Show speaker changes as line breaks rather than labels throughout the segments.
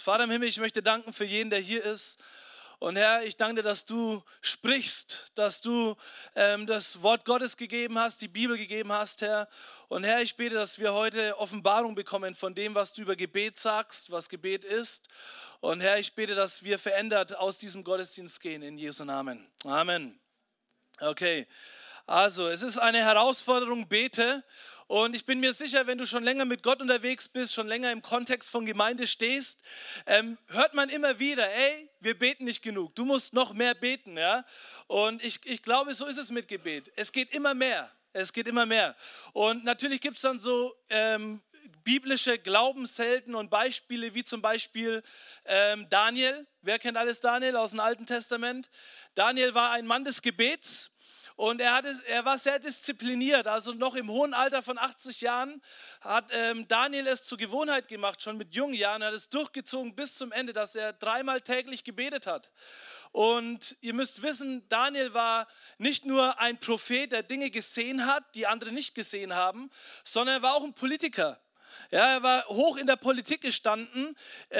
Vater im Himmel, ich möchte danken für jeden, der hier ist. Und Herr, ich danke dir, dass du sprichst, dass du das Wort Gottes gegeben hast, die Bibel gegeben hast, Herr. Und Herr, ich bete, dass wir heute Offenbarung bekommen von dem, was du über Gebet sagst, was Gebet ist. Und Herr, ich bete, dass wir verändert aus diesem Gottesdienst gehen, in Jesu Namen. Amen. Okay, also es ist eine Herausforderung, bete. Und ich bin mir sicher, wenn du schon länger mit Gott unterwegs bist, schon länger im Kontext von Gemeinde stehst, hört man immer wieder, ey, wir beten nicht genug, du musst noch mehr beten. Ja? Und ich glaube, so ist es mit Gebet. Es geht immer mehr, es geht immer mehr. Und natürlich gibt es dann so biblische Glaubenshelden und Beispiele, wie zum Beispiel Daniel. Wer kennt alles Daniel aus dem Alten Testament? Daniel war ein Mann des Gebets. Und er war sehr diszipliniert, also noch im hohen Alter von 80 Jahren hat Daniel es zur Gewohnheit gemacht, schon mit jungen Jahren, hat es durchgezogen bis zum Ende, dass er 3-mal täglich gebetet hat. Und ihr müsst wissen, Daniel war nicht nur ein Prophet, der Dinge gesehen hat, die andere nicht gesehen haben, sondern er war auch ein Politiker. Ja, er war hoch in der Politik gestanden,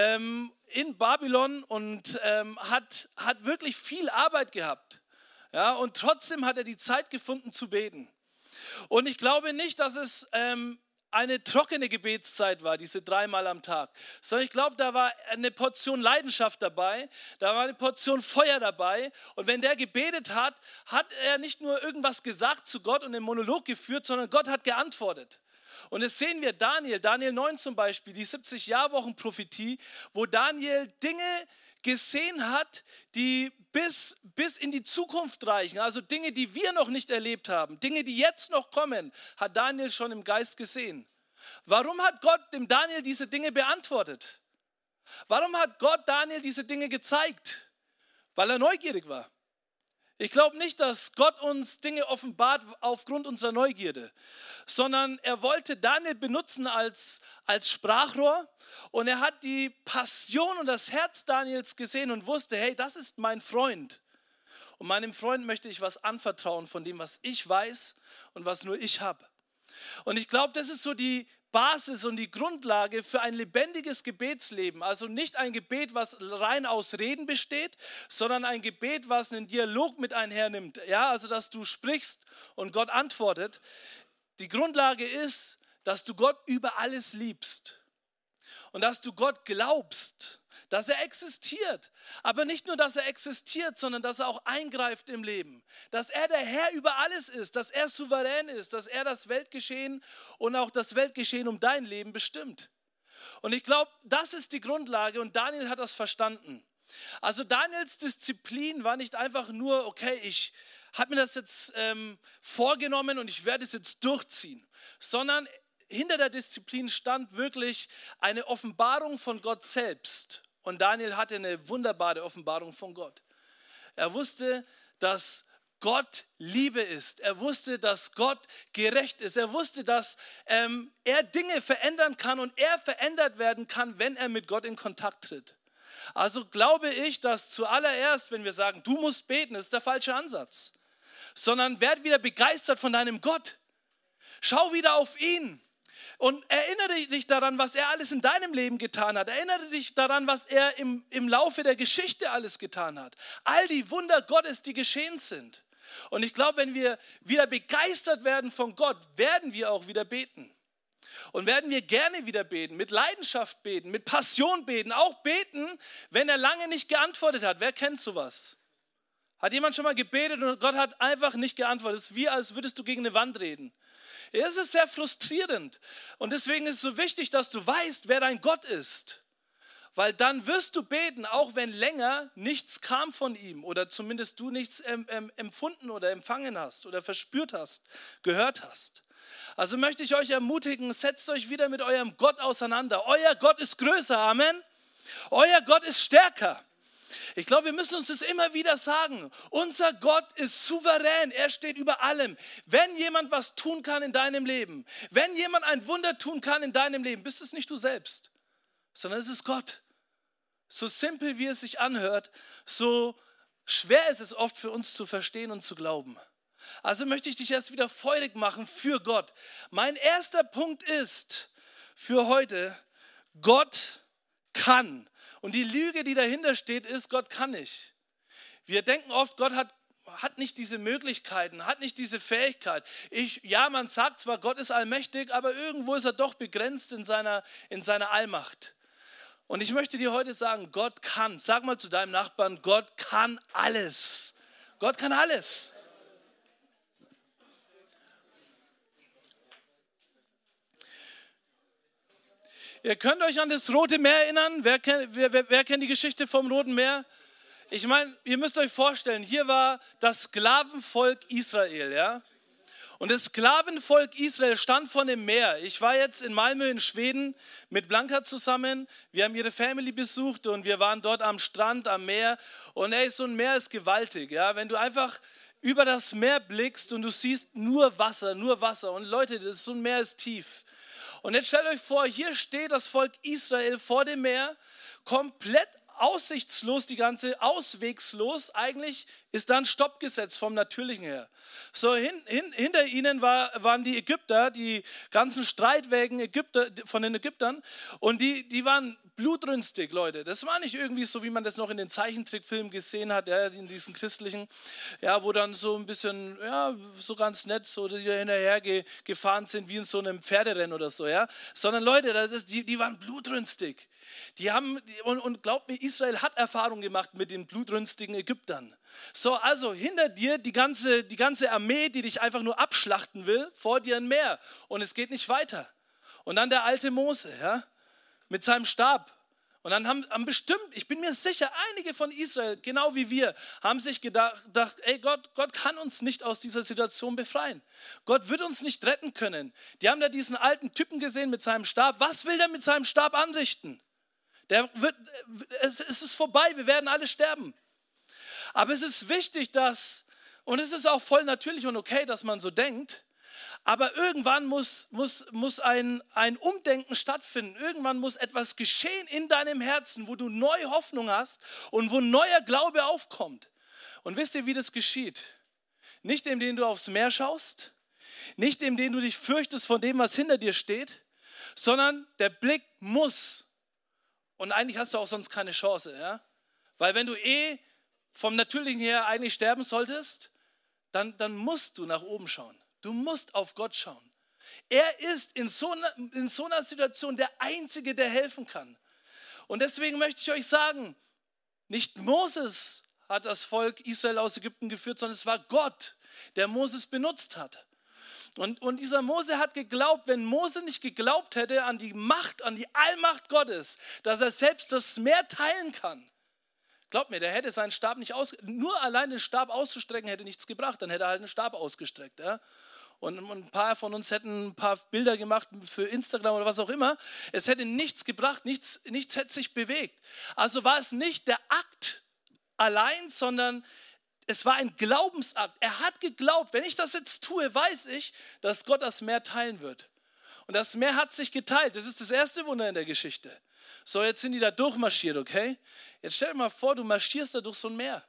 in Babylon und hat wirklich viel Arbeit gehabt. Ja, und trotzdem hat er die Zeit gefunden zu beten. Und ich glaube nicht, dass es eine trockene Gebetszeit war, diese 3-mal am Tag, sondern ich glaube, da war eine Portion Leidenschaft dabei, da war eine Portion Feuer dabei. Und wenn der gebetet hat, hat er nicht nur irgendwas gesagt zu Gott und einen Monolog geführt, sondern Gott hat geantwortet. Und das sehen wir Daniel 9 zum Beispiel, die 70-Jahr-Wochen-Prophetie, wo Daniel Dinge gesehen hat, die bis in die Zukunft reichen, also Dinge, die wir noch nicht erlebt haben, Dinge, die jetzt noch kommen, hat Daniel schon im Geist gesehen. Warum hat Gott dem Daniel diese Dinge beantwortet? Warum hat Gott Daniel diese Dinge gezeigt? Weil er neugierig war. Ich glaube nicht, dass Gott uns Dinge offenbart aufgrund unserer Neugierde, sondern er wollte Daniel benutzen als Sprachrohr und er hat die Passion und das Herz Daniels gesehen und wusste, hey, das ist mein Freund. Und meinem Freund möchte ich was anvertrauen von dem, was ich weiß und was nur ich habe. Und ich glaube, das ist so die Basis und die Grundlage für ein lebendiges Gebetsleben. Also nicht ein Gebet, was rein aus Reden besteht, sondern ein Gebet, was einen Dialog mit einhernimmt. Ja, also dass du sprichst und Gott antwortet. Die Grundlage ist, dass du Gott über alles liebst und dass du Gott glaubst, dass er existiert. Aber nicht nur, dass er existiert, sondern dass er auch eingreift im Leben. Dass er der Herr über alles ist, dass er souverän ist, dass er das Weltgeschehen und auch das Weltgeschehen um dein Leben bestimmt. Und ich glaube, das ist die Grundlage und Daniel hat das verstanden. Also Daniels Disziplin war nicht einfach nur, okay, ich habe mir das jetzt vorgenommen und ich werde es jetzt durchziehen, sondern hinter der Disziplin stand wirklich eine Offenbarung von Gott selbst. Und Daniel hatte eine wunderbare Offenbarung von Gott. Er wusste, dass Gott Liebe ist. Er wusste, dass Gott gerecht ist. Er wusste, dass er Dinge verändern kann und er verändert werden kann, wenn er mit Gott in Kontakt tritt. Also glaube ich, dass zuallererst, wenn wir sagen, du musst beten, ist der falsche Ansatz. Sondern werd wieder begeistert von deinem Gott. Schau wieder auf ihn. Und erinnere dich daran, was er alles in deinem Leben getan hat. Erinnere dich daran, was er im Laufe der Geschichte alles getan hat. All die Wunder Gottes, die geschehen sind. Und ich glaube, wenn wir wieder begeistert werden von Gott, werden wir auch wieder beten. Und werden wir gerne wieder beten, mit Leidenschaft beten, mit Passion beten. Auch beten, wenn er lange nicht geantwortet hat. Wer kennt sowas? Hat jemand schon mal gebetet und Gott hat einfach nicht geantwortet? Es ist wie, als würdest du gegen eine Wand reden. Es ist sehr frustrierend und deswegen ist es so wichtig, dass du weißt, wer dein Gott ist, weil dann wirst du beten, auch wenn länger nichts kam von ihm oder zumindest du nichts empfunden oder empfangen hast oder verspürt hast, gehört hast. Also möchte ich euch ermutigen, setzt euch wieder mit eurem Gott auseinander. Euer Gott ist größer, Amen. Euer Gott ist stärker. Ich glaube, wir müssen uns das immer wieder sagen. Unser Gott ist souverän, er steht über allem. Wenn jemand was tun kann in deinem Leben, wenn jemand ein Wunder tun kann in deinem Leben, bist es nicht du selbst, sondern es ist Gott. So simpel wie es sich anhört, so schwer ist es oft für uns zu verstehen und zu glauben. Also möchte ich dich erst wieder feurig machen für Gott. Mein erster Punkt ist für heute, Gott kann. Und die Lüge, die dahinter steht, ist, Gott kann nicht. Wir denken oft, Gott hat nicht diese Möglichkeiten, hat nicht diese Fähigkeit. Man sagt zwar, Gott ist allmächtig, aber irgendwo ist er doch begrenzt in seiner Allmacht. Und ich möchte dir heute sagen, Gott kann. Sag mal zu deinem Nachbarn, Gott kann alles. Gott kann alles. Ihr könnt euch an das Rote Meer erinnern. Wer kennt die Geschichte vom Roten Meer? Ich meine, ihr müsst euch vorstellen, hier war das Sklavenvolk Israel, ja? Und das Sklavenvolk Israel stand vor dem Meer. Ich war jetzt in Malmö in Schweden mit Blanca zusammen. Wir haben ihre Family besucht und wir waren dort am Strand, am Meer. Und so ein Meer ist gewaltig. Ja? Wenn du einfach über das Meer blickst und du siehst nur Wasser, nur Wasser. Und Leute, so ein Meer ist tief. Und jetzt stellt euch vor, hier steht das Volk Israel vor dem Meer, komplett aussichtslos, auswegslos. Eigentlich ist da ein Stopp gesetzt vom Natürlichen her. So, hinter ihnen waren die Ägypter, die ganzen Streitwägen von den Ägyptern. Und die waren blutrünstig, Leute. Das war nicht irgendwie so, wie man das noch in den Zeichentrickfilmen gesehen hat, ja, in diesen christlichen, ja, wo dann so ein bisschen, ja, so ganz nett, so die hinterher gefahren sind, wie in so einem Pferderennen oder so, ja. Sondern Leute, die waren blutrünstig. Und glaubt mir, Israel hat Erfahrung gemacht mit den blutrünstigen Ägyptern. So, also hinter dir die ganze Armee, die dich einfach nur abschlachten will, vor dir ein Meer. Und es geht nicht weiter. Und dann der alte Mose, ja, mit seinem Stab. Und dann haben bestimmt, ich bin mir sicher, einige von Israel, genau wie wir, haben sich gedacht, ey, Gott kann uns nicht aus dieser Situation befreien. Gott wird uns nicht retten können. Die haben da diesen alten Typen gesehen mit seinem Stab. Was will der mit seinem Stab anrichten? Es ist vorbei, wir werden alle sterben. Aber es ist wichtig, und es ist auch voll natürlich und okay, dass man so denkt, aber irgendwann muss ein Umdenken stattfinden. Irgendwann muss etwas geschehen in deinem Herzen, wo du neue Hoffnung hast und wo neuer Glaube aufkommt. Und wisst ihr, wie das geschieht? Nicht indem du aufs Meer schaust, nicht indem du dich fürchtest von dem, was hinter dir steht, sondern der Blick muss. Und eigentlich hast du auch sonst keine Chance, ja? Weil wenn du vom Natürlichen her eigentlich sterben solltest, dann musst du nach oben schauen. Du musst auf Gott schauen. Er ist in so einer Situation der Einzige, der helfen kann. Und deswegen möchte ich euch sagen, nicht Moses hat das Volk Israel aus Ägypten geführt, sondern es war Gott, der Moses benutzt hat. Und dieser Mose hat geglaubt, wenn Mose nicht geglaubt hätte an die Macht, an die Allmacht Gottes, dass er selbst das Meer teilen kann. Glaubt mir, der hätte seinen Stab nicht nur allein den Stab auszustrecken hätte nichts gebracht, dann hätte er halt einen Stab ausgestreckt. Ja? Und ein paar von uns hätten ein paar Bilder gemacht für Instagram oder was auch immer. Es hätte nichts gebracht, nichts hätte sich bewegt. Also war es nicht der Akt allein, sondern es war ein Glaubensakt. Er hat geglaubt, wenn ich das jetzt tue, weiß ich, dass Gott das Meer teilen wird. Und das Meer hat sich geteilt. Das ist das erste Wunder in der Geschichte. So, jetzt sind die da durchmarschiert, okay? Jetzt stell dir mal vor, du marschierst da durch so ein Meer.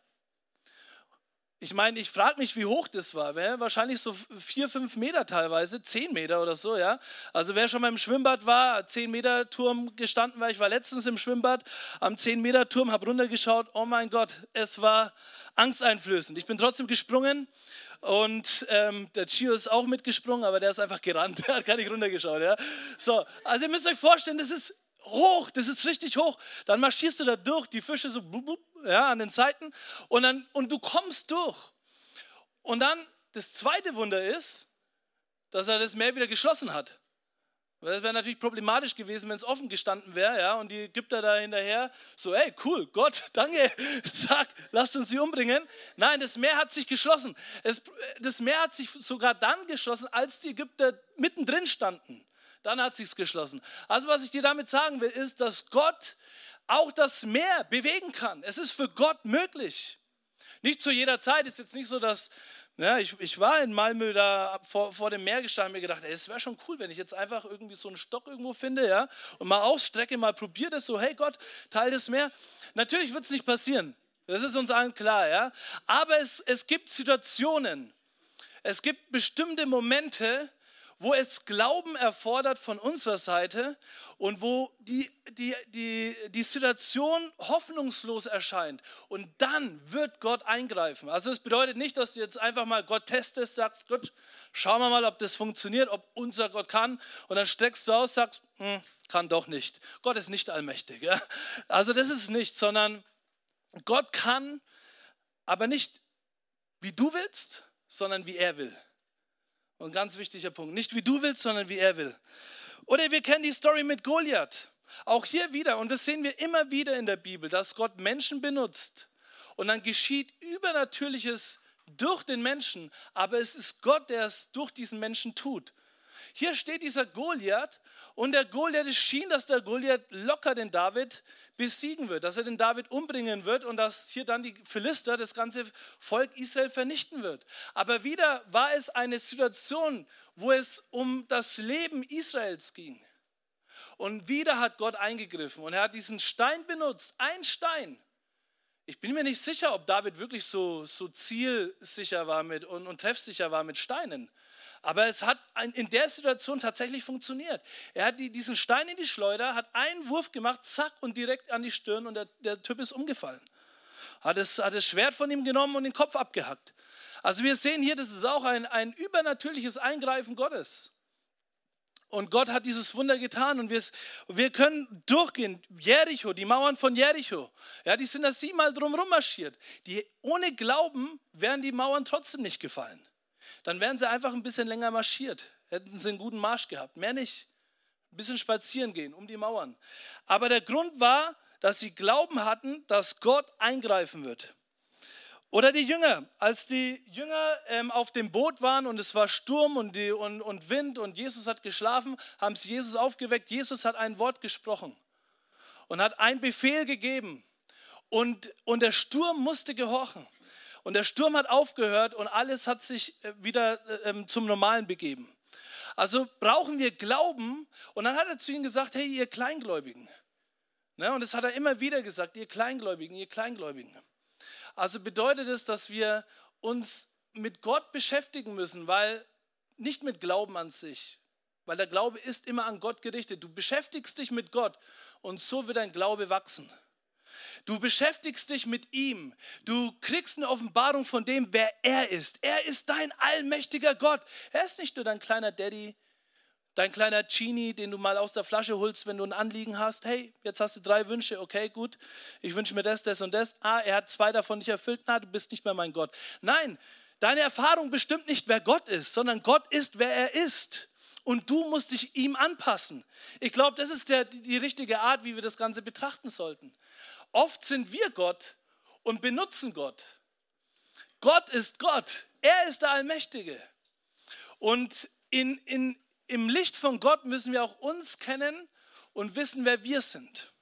Ich meine, ich frage mich, wie hoch das war. Wahrscheinlich so 4, 5 Meter teilweise, 10 Meter oder so, ja. Also wer schon mal im Schwimmbad war, 10 Meter Turm gestanden war, ich war letztens im Schwimmbad am 10 Meter Turm, habe runtergeschaut, oh mein Gott, es war angsteinflößend. Ich bin trotzdem gesprungen und der Gio ist auch mitgesprungen, aber der ist einfach gerannt, der hat gar nicht runtergeschaut, ja. So, also ihr müsst euch vorstellen, das ist hoch, das ist richtig hoch. Dann marschierst du da durch, die Fische so blub, blub, ja, an den Seiten und du kommst durch. Und dann das zweite Wunder ist, dass er das Meer wieder geschlossen hat. Das wäre natürlich problematisch gewesen, wenn es offen gestanden wäre, ja, und die Ägypter da hinterher so, ey, cool, Gott, danke, zack, lasst uns sie umbringen. Nein, das Meer hat sich geschlossen. Das Meer hat sich sogar dann geschlossen, als die Ägypter mittendrin standen. Dann hat sich's geschlossen. Also was ich dir damit sagen will, ist, dass Gott auch das Meer bewegen kann. Es ist für Gott möglich. Nicht zu jeder Zeit. Ist jetzt nicht so, dass, ja, ich war in Malmö da vor dem Meer gestanden und mir gedacht, ey, es wäre schon cool, wenn ich jetzt einfach irgendwie so einen Stock irgendwo finde, ja, und mal ausstrecke, mal probiere das so, hey Gott, teil das Meer. Natürlich wird es nicht passieren. Das ist uns allen klar, ja. Aber es gibt Situationen, es gibt bestimmte Momente, wo es Glauben erfordert von unserer Seite und wo die Situation hoffnungslos erscheint. Und dann wird Gott eingreifen. Also es bedeutet nicht, dass du jetzt einfach mal Gott testest, sagst, gut, schauen wir mal, ob das funktioniert, ob unser Gott kann. Und dann streckst du aus, sagst, kann doch nicht. Gott ist nicht allmächtig. Ja? Also das ist nicht, sondern Gott kann, aber nicht wie du willst, sondern wie er will. Und ein ganz wichtiger Punkt. Nicht wie du willst, sondern wie er will. Oder wir kennen die Story mit Goliath. Auch hier wieder, und das sehen wir immer wieder in der Bibel, dass Gott Menschen benutzt. Und dann geschieht Übernatürliches durch den Menschen, aber es ist Gott, der es durch diesen Menschen tut. Hier steht dieser Goliath und der Goliath, es schien, dass der Goliath locker den David besiegen wird, dass er den David umbringen wird und dass hier dann die Philister, das ganze Volk Israel vernichten wird. Aber wieder war es eine Situation, wo es um das Leben Israels ging. Und wieder hat Gott eingegriffen und er hat diesen Stein benutzt, ein Stein. Ich bin mir nicht sicher, ob David wirklich so zielsicher war und treffsicher war mit Steinen. Aber es hat in der Situation tatsächlich funktioniert. Er hat diesen Stein in die Schleuder, hat einen Wurf gemacht, zack, und direkt an die Stirn und der Typ ist umgefallen. Hat das Schwert von ihm genommen und den Kopf abgehackt. Also wir sehen hier, das ist auch ein übernatürliches Eingreifen Gottes. Und Gott hat dieses Wunder getan und wir können durchgehen. Jericho, die Mauern von Jericho, ja, die sind da 7-mal drumherum marschiert. Ohne Glauben wären die Mauern trotzdem nicht gefallen. Dann wären sie einfach ein bisschen länger marschiert. Hätten sie einen guten Marsch gehabt. Mehr nicht. Ein bisschen spazieren gehen um die Mauern. Aber der Grund war, dass sie Glauben hatten, dass Gott eingreifen wird. Oder die Jünger. Als die Jünger auf dem Boot waren und es war Sturm und Wind und Jesus hat geschlafen, haben sie Jesus aufgeweckt. Jesus hat ein Wort gesprochen und hat einen Befehl gegeben. Und der Sturm musste gehorchen. Und der Sturm hat aufgehört und alles hat sich wieder zum Normalen begeben. Also brauchen wir Glauben. Und dann hat er zu ihnen gesagt, hey, ihr Kleingläubigen. Ne? Und das hat er immer wieder gesagt, ihr Kleingläubigen, ihr Kleingläubigen. Also bedeutet es, dass wir uns mit Gott beschäftigen müssen, weil nicht mit Glauben an sich, weil der Glaube ist immer an Gott gerichtet. Du beschäftigst dich mit Gott und so wird dein Glaube wachsen. Du beschäftigst dich mit ihm. Du kriegst eine Offenbarung von dem, wer er ist. Er ist dein allmächtiger Gott. Er ist nicht nur dein kleiner Daddy, dein kleiner Genie, den du mal aus der Flasche holst, wenn du ein Anliegen hast. Hey, jetzt hast du 3 Wünsche. Okay, gut. Ich wünsche mir das, das und das. Er hat 2 davon nicht erfüllt. Du bist nicht mehr mein Gott. Nein, deine Erfahrung bestimmt nicht, wer Gott ist, sondern Gott ist, wer er ist. Und du musst dich ihm anpassen. Ich glaube, das ist die richtige Art, wie wir das Ganze betrachten sollten. Oft sind wir Gott und benutzen Gott. Gott ist Gott. Er ist der Allmächtige. Und im Licht von Gott müssen wir auch uns kennen und wissen, wer wir sind.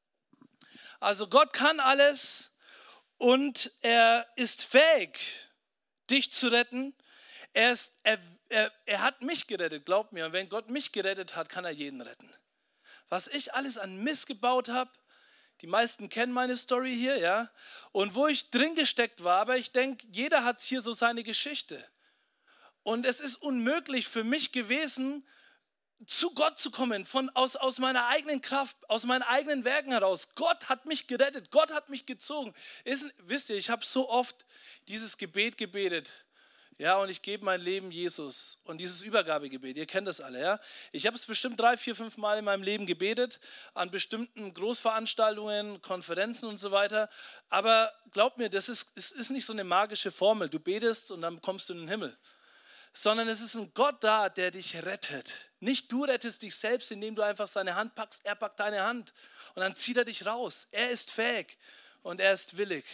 Also Gott kann alles und er ist fähig, dich zu retten. Er hat mich gerettet, glaubt mir. Und wenn Gott mich gerettet hat, kann er jeden retten. Was ich alles an Mist gebaut habe, die meisten kennen meine Story hier, ja. Und wo ich drin gesteckt war, aber ich denke, jeder hat hier so seine Geschichte. Und es ist unmöglich für mich gewesen, zu Gott zu kommen, aus meiner eigenen Kraft, aus meinen eigenen Werken heraus. Gott hat mich gerettet, Gott hat mich gezogen. Wisst ihr, ich habe so oft dieses Gebet gebetet. Ja, und ich gebe mein Leben Jesus. Und dieses Übergabegebet, ihr kennt das alle, ja. Ich habe es bestimmt 3, 4, 5 Mal in meinem Leben gebetet, an bestimmten Großveranstaltungen, Konferenzen und so weiter. Aber glaubt mir, es ist nicht so eine magische Formel. Du betest und dann kommst du in den Himmel. Sondern es ist ein Gott da, der dich rettet. Nicht du rettest dich selbst, indem du einfach seine Hand packst, er packt deine Hand. Und dann zieht er dich raus. Er ist fähig und er ist willig.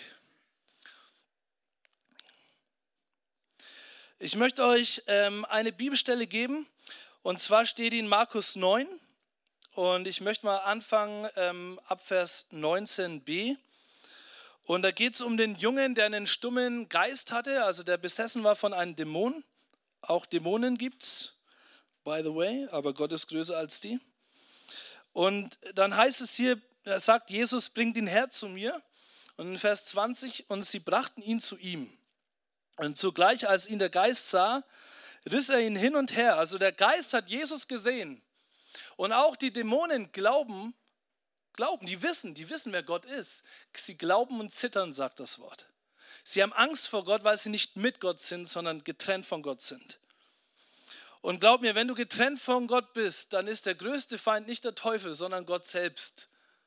Ich möchte euch eine Bibelstelle geben, und zwar steht die in Markus 9. Und ich möchte mal anfangen ab Vers 19b. Und da geht es um den Jungen, der einen stummen Geist hatte, also der besessen war von einem Dämon. Auch Dämonen gibt es, by the way, aber Gott ist größer als die. Und dann heißt es hier, er sagt, Jesus bringt ihn her zu mir. Und in Vers 20, und sie brachten ihn zu ihm. Und zugleich, als ihn der Geist sah, riss er ihn hin und her. Also der Geist hat Jesus gesehen. Und auch die Dämonen glauben, die wissen, wer Gott ist. Sie glauben und zittern, sagt das Wort. Sie haben Angst vor Gott, weil sie nicht mit Gott sind, sondern getrennt von Gott sind. Und glaub mir, wenn du getrennt von Gott bist, dann ist der größte Feind nicht der Teufel, sondern Gott selbst.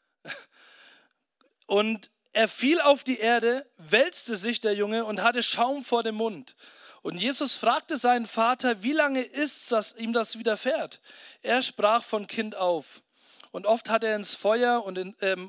Und er fiel auf die Erde, wälzte sich der Junge und hatte Schaum vor dem Mund. Und Jesus fragte seinen Vater, wie lange ist's, dass ihm das widerfährt? Er sprach von Kind auf. Und oft hat er ihn ins Feuer und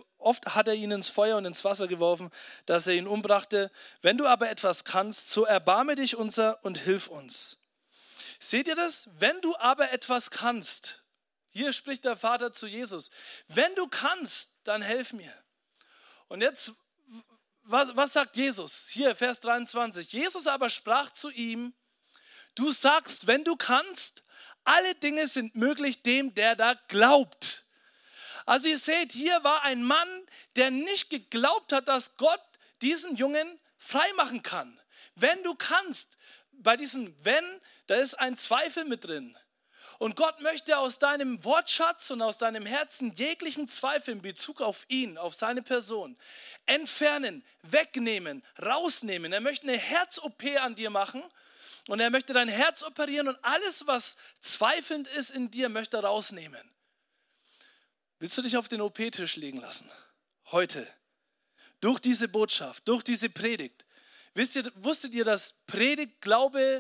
ins Wasser geworfen, dass er ihn umbrachte. Wenn du aber etwas kannst, so erbarme dich unser und hilf uns. Seht ihr das? Wenn du aber etwas kannst, hier spricht der Vater zu Jesus, wenn du kannst, dann helf mir. Und jetzt, was sagt Jesus? Hier, Vers 23. Jesus aber sprach zu ihm, du sagst, wenn du kannst, alle Dinge sind möglich dem, der da glaubt. Also ihr seht, hier war ein Mann, der nicht geglaubt hat, dass Gott diesen Jungen freimachen kann. Wenn du kannst, bei diesem Wenn, da ist ein Zweifel mit drin. Und Gott möchte aus deinem Wortschatz und aus deinem Herzen jeglichen Zweifel in Bezug auf ihn, auf seine Person, entfernen, wegnehmen, rausnehmen. Er möchte eine Herz-OP an dir machen und er möchte dein Herz operieren und alles, was zweifelnd ist in dir, möchte er rausnehmen. Willst du dich auf den OP-Tisch legen lassen? Heute. Durch diese Botschaft, durch diese Predigt. Wusstet ihr, dass Predigt Glaube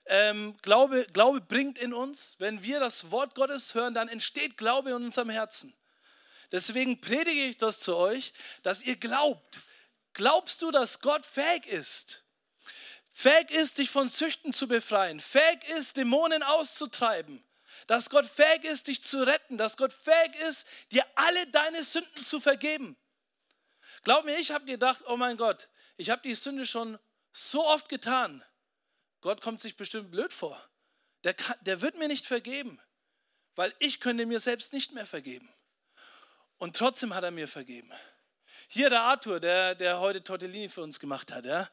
bringt in uns? Wenn wir das Wort Gottes hören, dann entsteht Glaube in unserem Herzen. Deswegen predige ich das zu euch, dass ihr glaubt. Glaubst du, dass Gott fähig ist? Fähig ist, dich von Süchten zu befreien. Fähig ist, Dämonen auszutreiben. Dass Gott fähig ist, dich zu retten. Dass Gott fähig ist, dir alle deine Sünden zu vergeben. Glaub mir, ich habe gedacht, oh mein Gott, ich habe die Sünde schon so oft getan. Gott kommt sich bestimmt blöd vor. Der wird mir nicht vergeben, weil ich könnte mir selbst nicht mehr vergeben. Und trotzdem hat er mir vergeben. Hier der Arthur, der heute Tortellini für uns gemacht hat. Ja?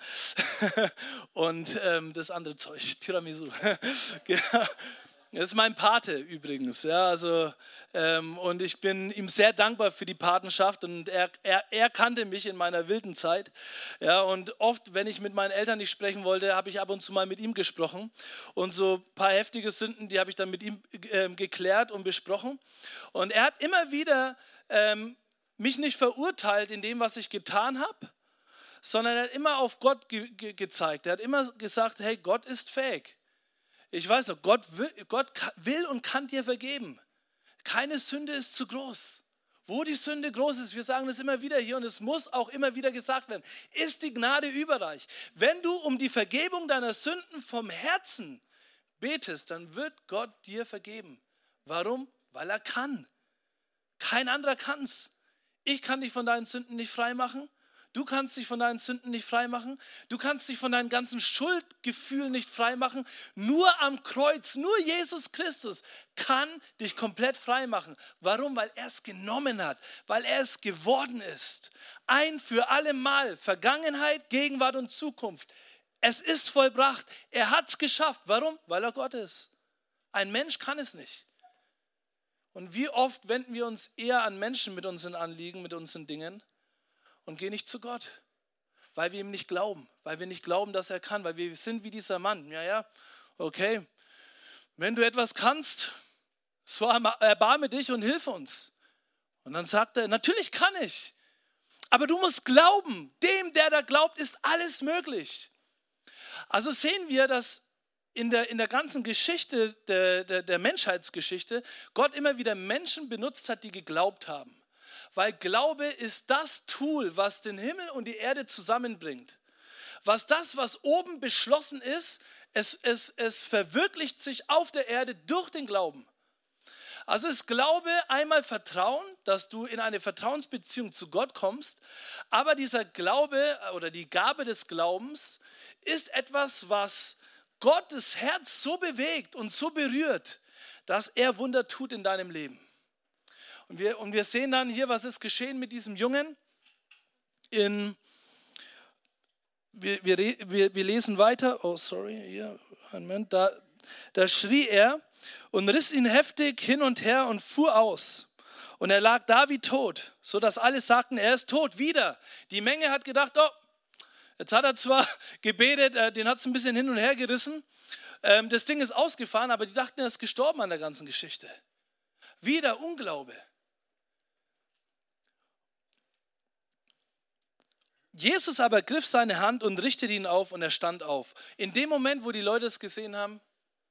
Und das andere Zeug, Tiramisu. Genau. Das ist mein Pate übrigens. Ja? Also, und ich bin ihm sehr dankbar für die Patenschaft. Und er kannte mich in meiner wilden Zeit. Ja? Und oft, wenn ich mit meinen Eltern nicht sprechen wollte, habe ich ab und zu mal mit ihm gesprochen. Und so ein paar heftige Sünden, die habe ich dann mit ihm geklärt und besprochen. Und er hat immer wieder mich nicht verurteilt in dem, was ich getan habe, sondern er hat immer auf Gott gezeigt. Er hat immer gesagt, hey, Gott ist fähig. Ich weiß noch, Gott will und kann dir vergeben. Keine Sünde ist zu groß. Wo die Sünde groß ist, wir sagen das immer wieder hier und es muss auch immer wieder gesagt werden, ist die Gnade überreich. Wenn du um die Vergebung deiner Sünden vom Herzen betest, dann wird Gott dir vergeben. Warum? Weil er kann. Kein anderer kann es. Ich kann dich von deinen Sünden nicht freimachen. Du kannst dich von deinen Sünden nicht freimachen. Du kannst dich von deinen ganzen Schuldgefühlen nicht freimachen. Nur am Kreuz, nur Jesus Christus kann dich komplett freimachen. Warum? Weil er es genommen hat, weil er es geworden ist. Ein für alle Mal, Vergangenheit, Gegenwart und Zukunft. Es ist vollbracht. Er hat es geschafft. Warum? Weil er Gott ist. Ein Mensch kann es nicht. Und wie oft wenden wir uns eher an Menschen mit unseren Anliegen, mit unseren Dingen und gehen nicht zu Gott, weil wir ihm nicht glauben, weil wir nicht glauben, dass er kann, weil wir sind wie dieser Mann. Ja, okay, wenn du etwas kannst, so erbarme dich und hilf uns. Und dann sagt er, natürlich kann ich, aber du musst glauben, dem, der da glaubt, ist alles möglich. Also sehen wir, dass in der ganzen Geschichte, der Menschheitsgeschichte, Gott immer wieder Menschen benutzt hat, die geglaubt haben. Weil Glaube ist das Tool, was den Himmel und die Erde zusammenbringt. Was oben beschlossen ist, es verwirklicht sich auf der Erde durch den Glauben. Also ist Glaube einmal Vertrauen, dass du in eine Vertrauensbeziehung zu Gott kommst, aber dieser Glaube oder die Gabe des Glaubens ist etwas, was Gottes Herz so bewegt und so berührt, dass er Wunder tut in deinem Leben. Und wir sehen dann hier, was ist geschehen mit diesem Jungen. Wir lesen weiter. Oh, sorry, hier, einen Moment. Da schrie er und riss ihn heftig hin und her und fuhr aus. Und er lag da wie tot, sodass alle sagten, er ist tot, wieder. Die Menge hat gedacht, oh, jetzt hat er zwar gebetet, den hat es ein bisschen hin und her gerissen. Das Ding ist ausgefahren, aber die dachten, er ist gestorben an der ganzen Geschichte. Wieder Unglaube. Jesus aber griff seine Hand und richtete ihn auf und er stand auf. In dem Moment, wo die Leute es gesehen haben,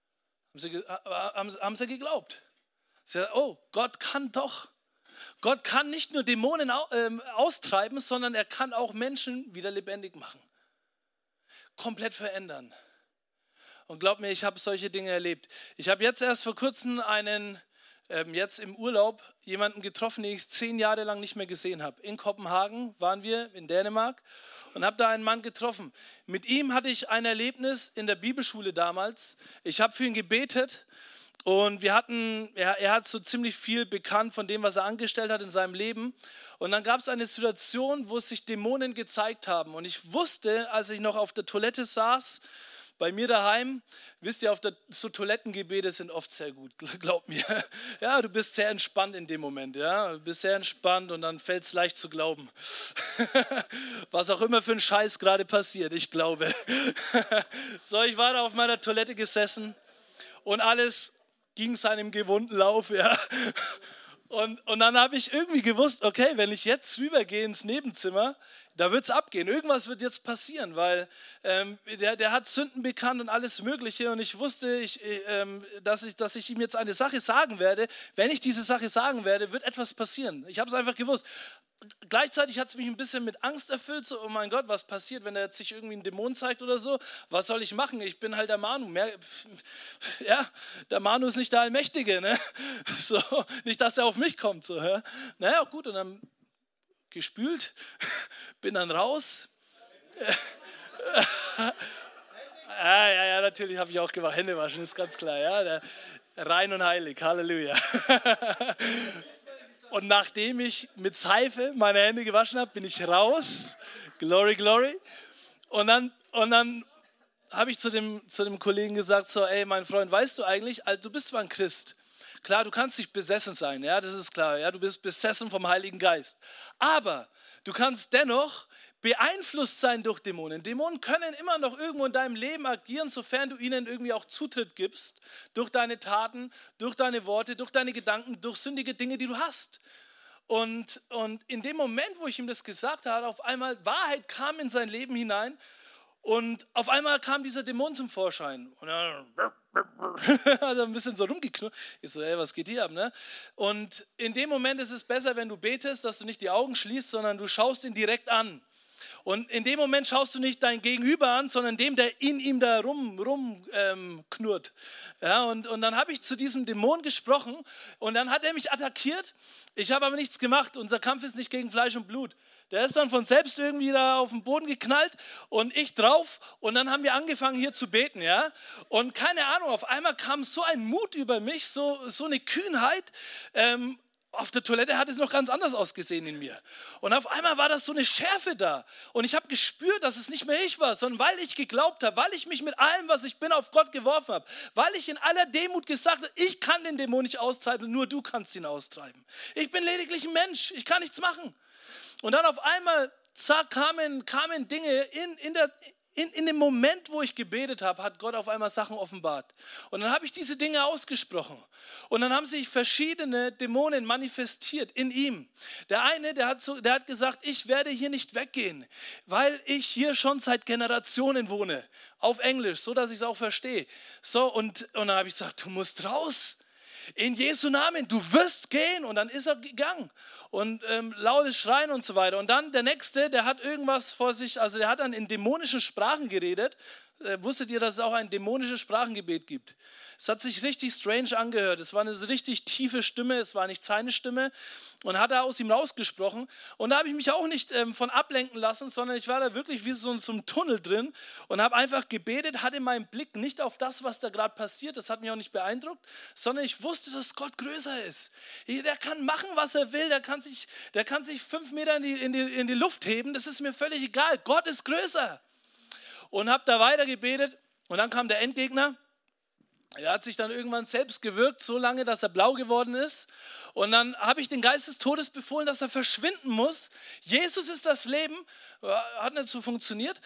haben sie geglaubt. Sie haben, oh, Gott kann doch. Gott kann nicht nur Dämonen austreiben, sondern er kann auch Menschen wieder lebendig machen. Komplett verändern. Und glaub mir, ich habe solche Dinge erlebt. Ich habe jetzt erst vor kurzem jetzt im Urlaub jemanden getroffen, den ich 10 Jahre lang nicht mehr gesehen habe. In Kopenhagen waren wir, in Dänemark, und habe da einen Mann getroffen. Mit ihm hatte ich ein Erlebnis in der Bibelschule damals. Ich habe für ihn gebetet und er hat so ziemlich viel bekannt von dem, was er angestellt hat in seinem Leben. Und dann gab es eine Situation, wo sich Dämonen gezeigt haben. Und ich wusste, als ich noch auf der Toilette saß, bei mir daheim, wisst ihr, so Toilettengebete sind oft sehr gut, glaub mir. Ja, du bist sehr entspannt in dem Moment, ja, du bist sehr entspannt und dann fällt es leicht zu glauben. Was auch immer für ein Scheiß gerade passiert, ich glaube. So, ich war da auf meiner Toilette gesessen und alles ging seinem gewohnten Lauf, ja. Und dann habe ich irgendwie gewusst, okay, wenn ich jetzt rübergehe ins Nebenzimmer, da wird es abgehen. Irgendwas wird jetzt passieren, weil der hat Sünden bekannt und alles Mögliche. Und ich wusste, dass ich ihm jetzt eine Sache sagen werde. Wenn ich diese Sache sagen werde, wird etwas passieren. Ich habe es einfach gewusst. Gleichzeitig hat es mich ein bisschen mit Angst erfüllt. So, oh mein Gott, was passiert, wenn er jetzt sich irgendwie ein Dämon zeigt oder so? Was soll ich machen? Ich bin halt der Manu. Ja, der Manu ist nicht der Allmächtige. Ne? So, nicht, dass er auf mich kommt. So, ja? Naja, gut, und dann gespült, bin dann raus. Ja, natürlich habe ich auch gemacht. Hände waschen, ist ganz klar. Ja? Rein und heilig, Halleluja. Und nachdem ich mit Seife meine Hände gewaschen habe, bin ich raus. Glory, glory. Und dann habe ich zu dem Kollegen gesagt, so, ey, mein Freund, weißt du eigentlich, also du bist zwar ein Christ, klar, du kannst nicht besessen sein, ja, das ist klar, ja, du bist besessen vom Heiligen Geist. Aber du kannst dennoch beeinflusst sein durch Dämonen. Dämonen können immer noch irgendwo in deinem Leben agieren, sofern du ihnen irgendwie auch Zutritt gibst, durch deine Taten, durch deine Worte, durch deine Gedanken, durch sündige Dinge, die du hast. Und in dem Moment, wo ich ihm das gesagt habe, auf einmal Wahrheit kam in sein Leben hinein und auf einmal kam dieser Dämon zum Vorschein. Und er hat ein bisschen so rumgeknurrt. Ich so, ey, was geht hier ab, ne? Und in dem Moment ist es besser, wenn du betest, dass du nicht die Augen schließt, sondern du schaust ihn direkt an. Und in dem Moment schaust du nicht dein Gegenüber an, sondern dem, der in ihm da rumknurrt. Ja, und dann habe ich zu diesem Dämon gesprochen und dann hat er mich attackiert. Ich habe aber nichts gemacht. Unser Kampf ist nicht gegen Fleisch und Blut. Der ist dann von selbst irgendwie da auf den Boden geknallt und ich drauf. Und dann haben wir angefangen hier zu beten. Ja? Und keine Ahnung, auf einmal kam so ein Mut über mich, so eine Kühnheit. Auf der Toilette hat es noch ganz anders ausgesehen in mir. Und auf einmal war das so eine Schärfe da. Und ich habe gespürt, dass es nicht mehr ich war, sondern weil ich geglaubt habe, weil ich mich mit allem, was ich bin, auf Gott geworfen habe. Weil ich in aller Demut gesagt habe, ich kann den Dämon nicht austreiben, nur du kannst ihn austreiben. Ich bin lediglich ein Mensch, ich kann nichts machen. Und dann auf einmal, zack, kamen Dinge in dem Moment, wo ich gebetet habe, hat Gott auf einmal Sachen offenbart. Und dann habe ich diese Dinge ausgesprochen. Und dann haben sich verschiedene Dämonen manifestiert in ihm. Der eine, der hat gesagt, ich werde hier nicht weggehen, weil ich hier schon seit Generationen wohne. Auf Englisch, so dass ich es auch verstehe. So, und dann habe ich gesagt, du musst raus. In Jesu Namen, du wirst gehen. Und dann ist er gegangen. Und lautes Schreien und so weiter. Und dann der Nächste, der hat irgendwas vor sich, also der hat dann in dämonischen Sprachen geredet. Wusstet ihr, dass es auch ein dämonisches Sprachengebet gibt? Es hat sich richtig strange angehört. Es war eine richtig tiefe Stimme, es war nicht seine Stimme. Und hat er aus ihm rausgesprochen. Und da habe ich mich auch nicht von ablenken lassen, sondern ich war da wirklich wie so ein Tunnel drin und habe einfach gebetet, hatte meinen Blick nicht auf das, was da gerade passiert. Das hat mich auch nicht beeindruckt, sondern ich wusste, dass Gott größer ist. Der kann machen, was er will. Der kann sich 5 Meter in die Luft heben. Das ist mir völlig egal. Gott ist größer. Und habe da weiter gebetet und dann kam der Endgegner Er hat sich dann irgendwann selbst gewürgt, so lange, dass er blau geworden ist. Und dann habe ich den Geist des Todes befohlen, dass er verschwinden muss. Jesus ist das Leben. Hat nicht so funktioniert.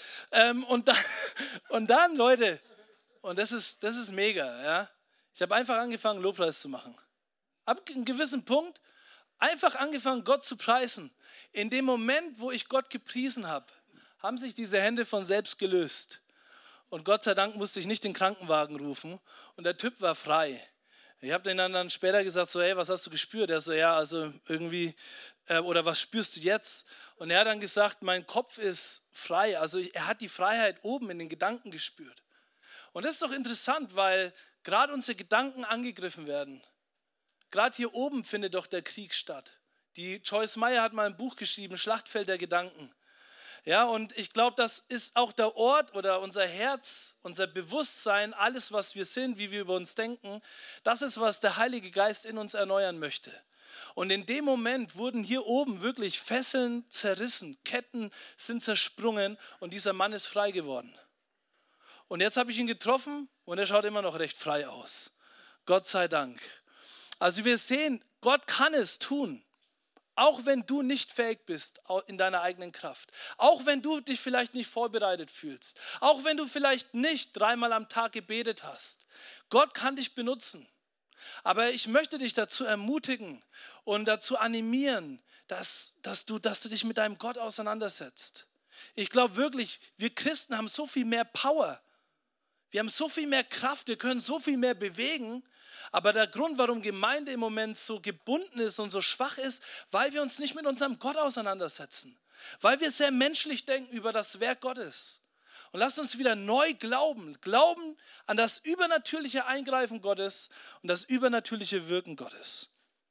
Und dann, Leute, und das ist mega. Ja? Ich habe einfach angefangen, Lobpreis zu machen. Ab einem gewissen Punkt einfach angefangen, Gott zu preisen. In dem Moment, wo ich Gott gepriesen habe, haben sich diese Hände von selbst gelöst. Und Gott sei Dank musste ich nicht den Krankenwagen rufen. Und der Typ war frei. Ich habe den dann später gesagt, so, hey, was hast du gespürt? Er so, ja, also irgendwie, oder was spürst du jetzt? Und er hat dann gesagt, mein Kopf ist frei. Also er hat die Freiheit oben in den Gedanken gespürt. Und das ist doch interessant, weil gerade unsere Gedanken angegriffen werden. Gerade hier oben findet doch der Krieg statt. Die Joyce Meyer hat mal ein Buch geschrieben, Schlachtfeld der Gedanken. Ja, und ich glaube, das ist auch der Ort oder unser Herz, unser Bewusstsein, alles, was wir sind, wie wir über uns denken, das ist, was der Heilige Geist in uns erneuern möchte. Und in dem Moment wurden hier oben wirklich Fesseln zerrissen, Ketten sind zersprungen und dieser Mann ist frei geworden. Und jetzt habe ich ihn getroffen und er schaut immer noch recht frei aus. Gott sei Dank. Also wir sehen, Gott kann es tun. Auch wenn du nicht fähig bist in deiner eigenen Kraft. Auch wenn du dich vielleicht nicht vorbereitet fühlst. Auch wenn du vielleicht nicht 3-mal am Tag gebetet hast. Gott kann dich benutzen. Aber ich möchte dich dazu ermutigen und dazu animieren, dass du dich mit deinem Gott auseinandersetzt. Ich glaube wirklich, wir Christen haben so viel mehr Power. Wir haben so viel mehr Kraft, wir können so viel mehr bewegen. Aber der Grund, warum Gemeinde im Moment so gebunden ist und so schwach ist, weil wir uns nicht mit unserem Gott auseinandersetzen. Weil wir sehr menschlich denken über das Werk Gottes. Und lasst uns wieder neu glauben. Glauben an das übernatürliche Eingreifen Gottes und das übernatürliche Wirken Gottes.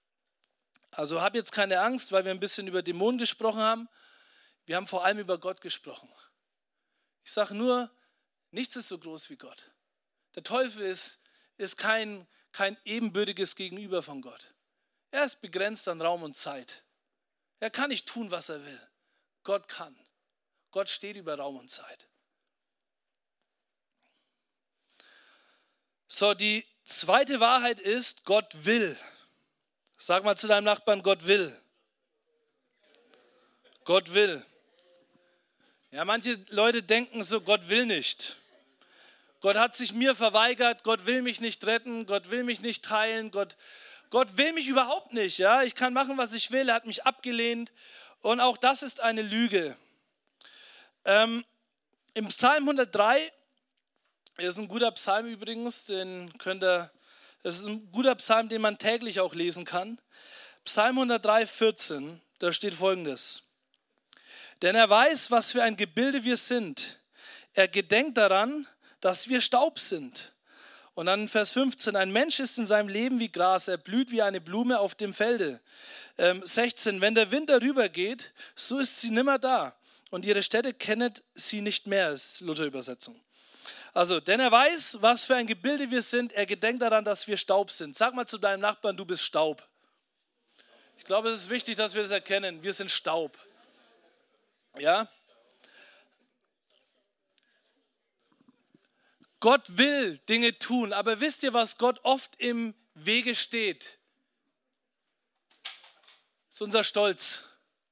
Also hab jetzt keine Angst, weil wir ein bisschen über Dämonen gesprochen haben. Wir haben vor allem über Gott gesprochen. Ich sage nur, nichts ist so groß wie Gott. Der Teufel ist kein ebenbürtiges Gegenüber von Gott. Er ist begrenzt an Raum und Zeit. Er kann nicht tun, was er will. Gott kann. Gott steht über Raum und Zeit. So, die zweite Wahrheit ist, Gott will. Sag mal zu deinem Nachbarn, Gott will. Gott will. Ja, manche Leute denken so, Gott will nicht. Gott hat sich mir verweigert, Gott will mich nicht retten, Gott will mich nicht heilen, Gott will mich überhaupt nicht. Ja? Ich kann machen, was ich will, er hat mich abgelehnt. Und auch das ist eine Lüge. Im Psalm 103, das ist ein guter Psalm übrigens, das ist ein guter Psalm, den man täglich auch lesen kann. Psalm 103, 14, da steht Folgendes. Denn er weiß, was für ein Gebilde wir sind. Er gedenkt daran, dass wir Staub sind. Und dann Vers 15, ein Mensch ist in seinem Leben wie Gras, er blüht wie eine Blume auf dem Felde. 16, wenn der Wind darüber geht, so ist sie nimmer da. Und ihre Städte kennet sie nicht mehr, ist Luther-Übersetzung. Also, denn er weiß, was für ein Gebilde wir sind, er gedenkt daran, dass wir Staub sind. Sag mal zu deinem Nachbarn, du bist Staub. Ich glaube, es ist wichtig, dass wir das erkennen, wir sind Staub. Ja? Gott will Dinge tun, aber wisst ihr, was Gott oft im Wege steht? Das ist unser Stolz.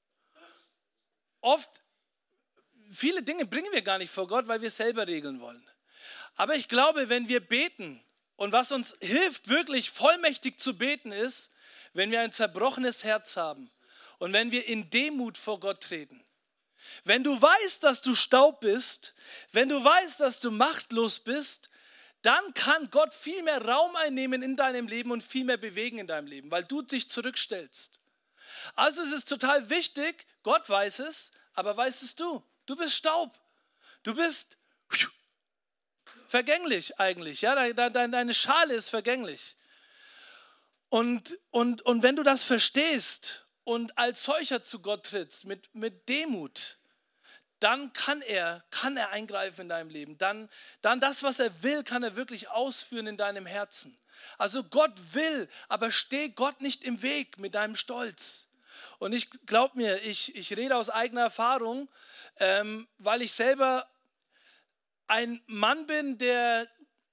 Viele Dinge bringen wir gar nicht vor Gott, weil wir es selber regeln wollen. Aber ich glaube, wenn wir beten und was uns hilft, wirklich vollmächtig zu beten, ist, wenn wir ein zerbrochenes Herz haben und wenn wir in Demut vor Gott treten. Wenn du weißt, dass du Staub bist, wenn du weißt, dass du machtlos bist, dann kann Gott viel mehr Raum einnehmen in deinem Leben und viel mehr bewegen in deinem Leben, weil du dich zurückstellst. Also es ist total wichtig, Gott weiß es, aber weißt es du? Du bist Staub. Du bist vergänglich eigentlich. Ja? Deine Schale ist vergänglich. Und wenn du das verstehst und als solcher zu Gott trittst, mit Demut, dann kann er eingreifen in deinem Leben. Dann das, was er will, kann er wirklich ausführen in deinem Herzen. Also Gott will, aber steh Gott nicht im Weg mit deinem Stolz. Und ich glaube mir, ich rede aus eigener Erfahrung, weil ich selber ein Mann bin, der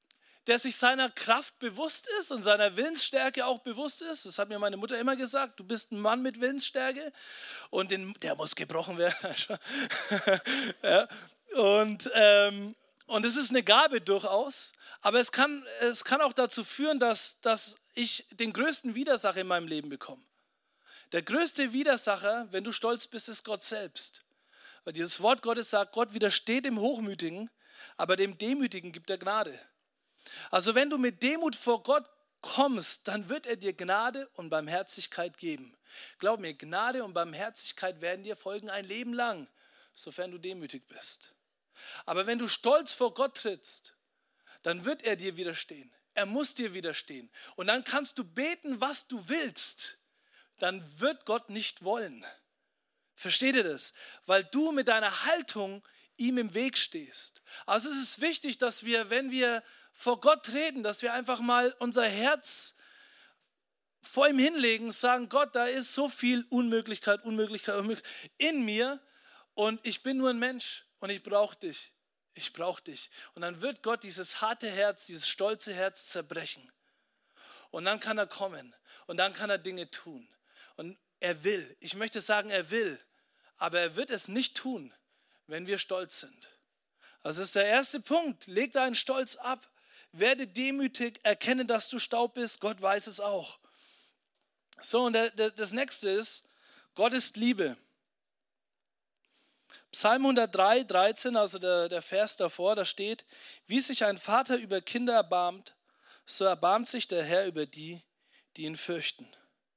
der sich seiner Kraft bewusst ist und seiner Willensstärke auch bewusst ist. Das hat mir meine Mutter immer gesagt. Du bist ein Mann mit Willensstärke und der muss gebrochen werden. Ja. Und es ist eine Gabe durchaus, aber es kann auch dazu führen, dass ich den größten Widersacher in meinem Leben bekomme. Der größte Widersacher, wenn du stolz bist, ist Gott selbst. Weil dieses Wort Gottes sagt, Gott widersteht dem Hochmütigen, aber dem Demütigen gibt er Gnade. Also wenn du mit Demut vor Gott kommst, dann wird er dir Gnade und Barmherzigkeit geben. Glaub mir, Gnade und Barmherzigkeit werden dir folgen ein Leben lang, sofern du demütig bist. Aber wenn du stolz vor Gott trittst, dann wird er dir widerstehen. Er muss dir widerstehen. Und dann kannst du beten, was du willst. Dann wird Gott nicht wollen. Versteht ihr das? Weil du mit deiner Haltung ihm im Weg stehst. Also es ist wichtig, dass wir, wenn wir vor Gott treten, dass wir einfach mal unser Herz vor ihm hinlegen, sagen, Gott, da ist so viel Unmöglichkeit in mir und ich bin nur ein Mensch und ich brauche dich. Ich brauche dich. Und dann wird Gott dieses harte Herz, dieses stolze Herz zerbrechen. Und dann kann er kommen und dann kann er Dinge tun. Und er will, ich möchte sagen, er will, aber er wird es nicht tun, wenn wir stolz sind. Also das ist der erste Punkt. Leg deinen Stolz ab, werde demütig, erkenne, dass du Staub bist, Gott weiß es auch. So, und das nächste ist, Gott ist Liebe. Psalm 103, 13, also der Vers davor, da steht, wie sich ein Vater über Kinder erbarmt, so erbarmt sich der Herr über die, die ihn fürchten.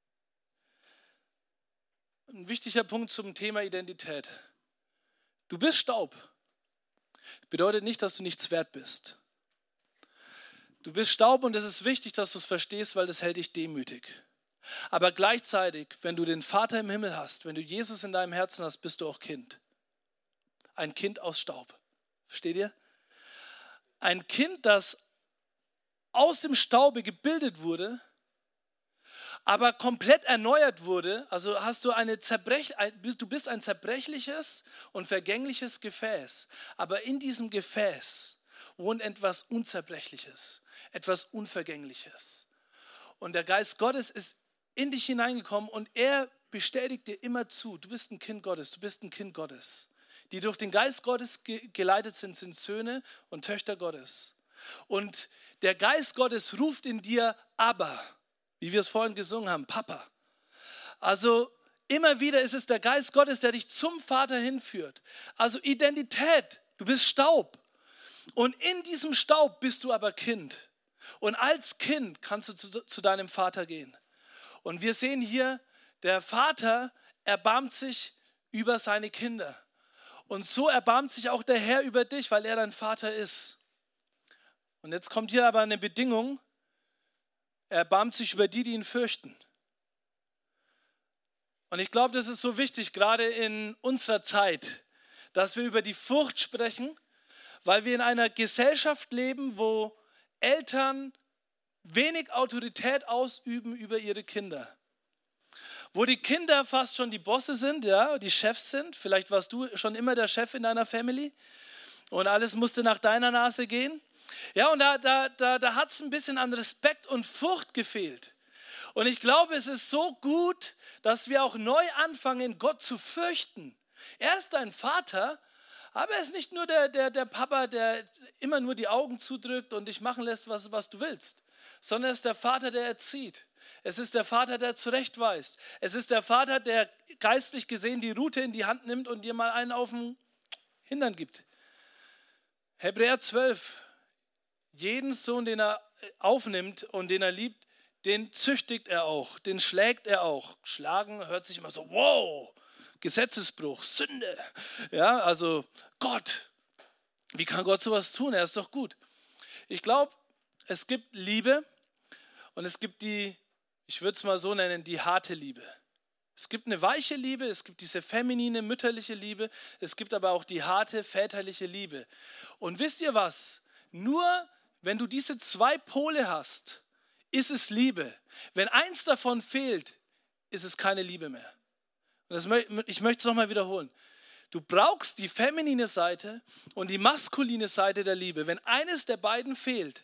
Ein wichtiger Punkt zum Thema Identität. Du bist Staub. Bedeutet nicht, dass du nichts wert bist. Du bist Staub und es ist wichtig, dass du es verstehst, weil das hält dich demütig. Aber gleichzeitig, wenn du den Vater im Himmel hast, wenn du Jesus in deinem Herzen hast, bist du auch Kind. Ein Kind aus Staub. Versteht ihr? Ein Kind, das aus dem Staube gebildet wurde, aber komplett erneuert wurde. Also du bist ein zerbrechliches und vergängliches Gefäß. Aber in diesem Gefäß wohnt etwas Unzerbrechliches, etwas Unvergängliches. Und der Geist Gottes ist in dich hineingekommen und er bestätigt dir immer zu, du bist ein Kind Gottes, du bist ein Kind Gottes. Die durch den Geist Gottes geleitet sind, sind Söhne und Töchter Gottes. Und der Geist Gottes ruft in dir Abba, wie wir es vorhin gesungen haben, Papa. Also immer wieder ist es der Geist Gottes, der dich zum Vater hinführt. Also Identität, du bist Staub. Und in diesem Staub bist du aber Kind. Und als Kind kannst du zu deinem Vater gehen. Und wir sehen hier, der Vater erbarmt sich über seine Kinder. Und so erbarmt sich auch der Herr über dich, weil er dein Vater ist. Und jetzt kommt hier aber eine Bedingung. Er erbarmt sich über die, die ihn fürchten. Und ich glaube, das ist so wichtig, gerade in unserer Zeit, dass wir über die Furcht sprechen, weil wir in einer Gesellschaft leben, wo Eltern wenig Autorität ausüben über ihre Kinder. Wo die Kinder fast schon die Bosse sind, ja, die Chefs sind. Vielleicht warst du schon immer der Chef in deiner Family und alles musste nach deiner Nase gehen. Ja, und da hat es ein bisschen an Respekt und Furcht gefehlt. Und ich glaube, es ist so gut, dass wir auch neu anfangen, Gott zu fürchten. Er ist dein Vater, aber er ist nicht nur der Papa, der immer nur die Augen zudrückt und dich machen lässt, was du willst, sondern er ist der Vater, der erzieht. Es ist der Vater, der zurechtweist. Es ist der Vater, der geistlich gesehen die Rute in die Hand nimmt und dir mal einen auf den Hintern gibt. Hebräer 12. Jeden Sohn, den er aufnimmt und den er liebt, den züchtigt er auch, den schlägt er auch. Schlagen hört sich immer so, wow, Gesetzesbruch, Sünde. Ja, also Gott, wie kann Gott sowas tun? Er ist doch gut. Ich glaube, es gibt Liebe und es gibt die, ich würde es mal so nennen, die harte Liebe. Es gibt eine weiche Liebe, es gibt diese feminine, mütterliche Liebe, es gibt aber auch die harte, väterliche Liebe. Und wisst ihr was? Nur wenn du diese zwei Pole hast, ist es Liebe. Wenn eins davon fehlt, ist es keine Liebe mehr. Und ich möchte es nochmal wiederholen. Du brauchst die feminine Seite und die maskuline Seite der Liebe. Wenn eines der beiden fehlt,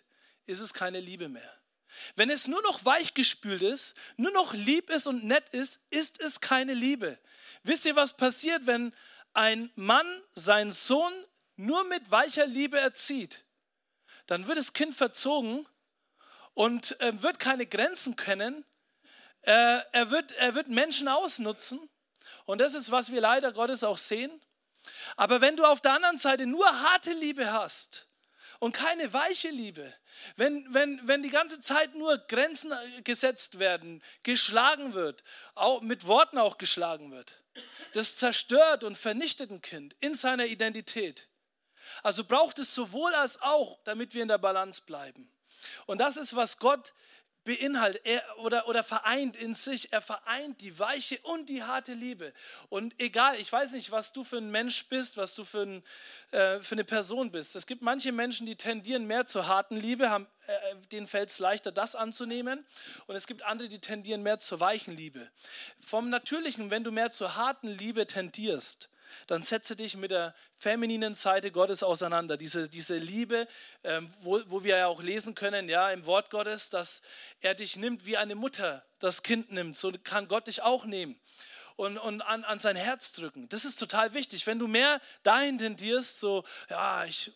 ist es keine Liebe mehr. Wenn es nur noch weichgespült ist, nur noch lieb ist und nett ist, ist es keine Liebe. Wisst ihr, was passiert, wenn ein Mann seinen Sohn nur mit weicher Liebe erzieht? Dann wird das Kind verzogen und wird keine Grenzen kennen. Er wird Menschen ausnutzen. Und das ist, was wir leider Gottes auch sehen. Aber wenn du auf der anderen Seite nur harte Liebe hast und keine weiche Liebe, wenn die ganze Zeit nur Grenzen gesetzt werden, geschlagen wird, auch mit Worten auch geschlagen wird, das zerstört und vernichtet ein Kind in seiner Identität. Also braucht es sowohl als auch, damit wir in der Balance bleiben. Und das ist, was Gott beinhaltet oder vereint in sich. Er vereint die weiche und die harte Liebe. Und egal, ich weiß nicht, was du für ein Mensch bist, was du für eine Person bist. Es gibt manche Menschen, die tendieren mehr zur harten Liebe, denen fällt es leichter, das anzunehmen. Und es gibt andere, die tendieren mehr zur weichen Liebe. Vom Natürlichen, wenn du mehr zur harten Liebe tendierst, dann setze dich mit der femininen Seite Gottes auseinander. Diese Liebe, wo wir ja auch lesen können, ja, im Wort Gottes, dass er dich nimmt, wie eine Mutter das Kind nimmt. So kann Gott dich auch nehmen und an sein Herz drücken. Das ist total wichtig. Wenn du mehr dahin tendierst, so, ja, ich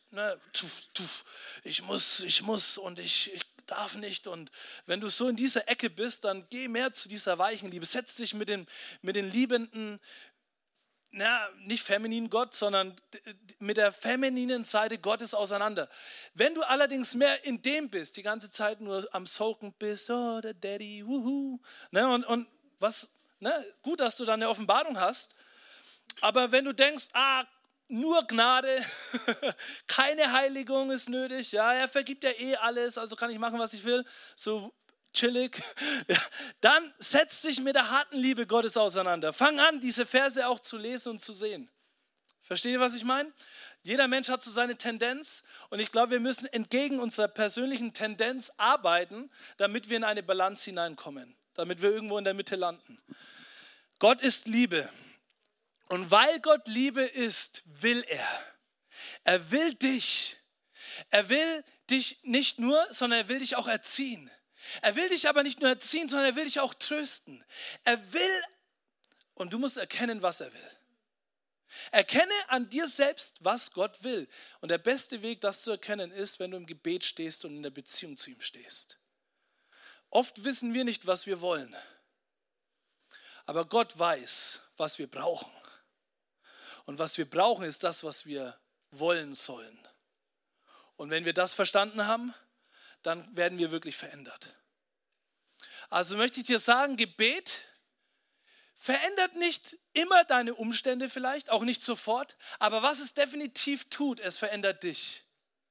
muss und ich darf nicht. Und wenn du so in dieser Ecke bist, dann geh mehr zu dieser weichen Liebe. Setz dich mit den liebenden, nicht femininen Gott, sondern mit der femininen Seite Gottes auseinander. Wenn du allerdings mehr in dem bist, die ganze Zeit nur am Soaken bist, oh, der Daddy, wuhu, und was, gut, dass du da eine Offenbarung hast, aber wenn du denkst, nur Gnade, keine Heiligung ist nötig, ja, er vergibt ja alles, also kann ich machen, was ich will, so chillig, dann setz dich mit der harten Liebe Gottes auseinander. Fang an, diese Verse auch zu lesen und zu sehen. Versteht ihr, was ich meine? Jeder Mensch hat so seine Tendenz und ich glaube, wir müssen entgegen unserer persönlichen Tendenz arbeiten, damit wir in eine Balance hineinkommen, damit wir irgendwo in der Mitte landen. Gott ist Liebe und weil Gott Liebe ist, will er. Er will dich. Er will dich nicht nur, sondern er will dich auch erziehen. Er will dich aber nicht nur erziehen, sondern er will dich auch trösten. Er will, und du musst erkennen, was er will. Erkenne an dir selbst, was Gott will. Und der beste Weg, das zu erkennen, ist, wenn du im Gebet stehst und in der Beziehung zu ihm stehst. Oft wissen wir nicht, was wir wollen. Aber Gott weiß, was wir brauchen. Und was wir brauchen, ist das, was wir wollen sollen. Und wenn wir das verstanden haben, dann werden wir wirklich verändert. Also möchte ich dir sagen, Gebet verändert nicht immer deine Umstände vielleicht, auch nicht sofort, aber was es definitiv tut, es verändert dich.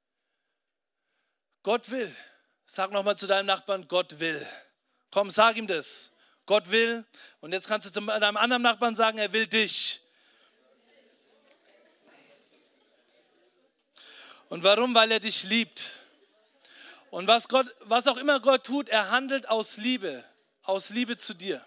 Gott will. Sag nochmal zu deinem Nachbarn, Gott will. Komm, sag ihm das. Gott will. Und jetzt kannst du zu deinem anderen Nachbarn sagen, er will dich. Und warum? Weil er dich liebt. Und was auch immer Gott tut, er handelt aus Liebe zu dir.